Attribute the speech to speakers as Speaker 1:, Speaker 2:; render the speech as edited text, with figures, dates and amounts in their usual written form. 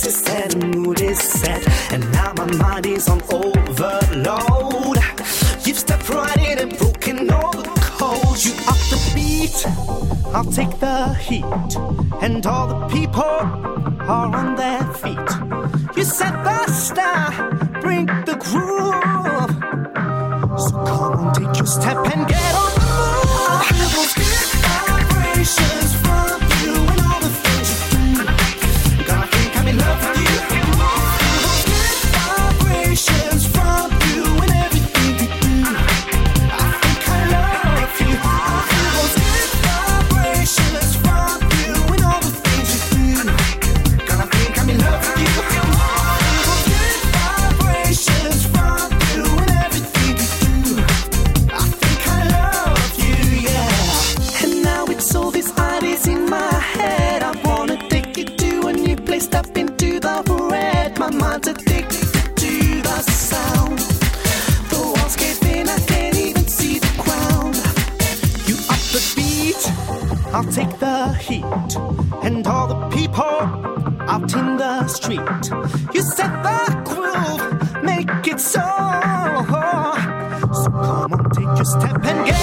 Speaker 1: is set, mood is set, and now my mind is on overload. You've stepped right in and broken all the codes. You up the beat, I'll take the heat, and all the people are on their feet. You set the style, bring the groove. So come on, take your step and get on the move. I feel those good vibrations from you and all the things you do. Gonna think I'm in love with you. I feel those good vibrations from you and everything you do. I think I love you. I feel those good vibrations from you and all the things you do. Gonna think I'm in love with you. I feel those good vibrations from you and everything you do. I think I love you, yeah. And now it's all these ideas in my head. I wanna take you to a new place, step into the red. My mind's addicted to the sound. The walls cave in, I can't even see the ground. You up the beat, I'll take the heat, and all the people out in the street. You set the groove, make it so. So come on, take your step and get